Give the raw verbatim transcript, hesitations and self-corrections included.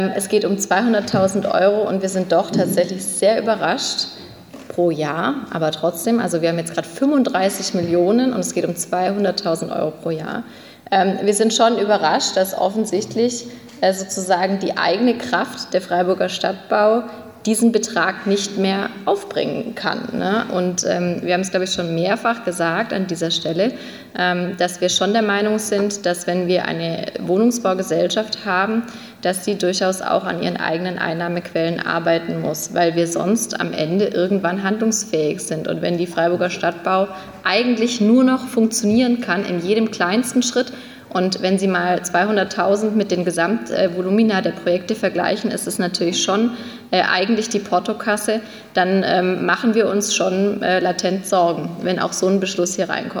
Es geht um zweihunderttausend Euro und wir sind doch tatsächlich sehr überrascht pro Jahr, aber trotzdem, also wir haben jetzt gerade fünfunddreißig Millionen und es geht um zweihunderttausend Euro pro Jahr. Ähm, wir sind schon überrascht, dass offensichtlich äh, sozusagen die eigene Kraft der Freiburger Stadtbau diesen Betrag nicht mehr aufbringen kann. Ne? Und ähm, wir haben es, glaube ich, schon mehrfach gesagt an dieser Stelle, ähm, dass wir schon der Meinung sind, dass wenn wir eine Wohnungsbaugesellschaft haben, dass sie durchaus auch an ihren eigenen Einnahmequellen arbeiten muss, weil wir sonst am Ende irgendwann handlungsfähig sind. Und wenn die Freiburger Stadtbau eigentlich nur noch funktionieren kann in jedem kleinsten Schritt, und wenn Sie mal zweihunderttausend mit den Gesamtvolumina der Projekte vergleichen, ist es natürlich schon äh, eigentlich die Portokasse, dann ähm, machen wir uns schon äh, latent Sorgen, wenn auch so ein Beschluss hier reinkommt.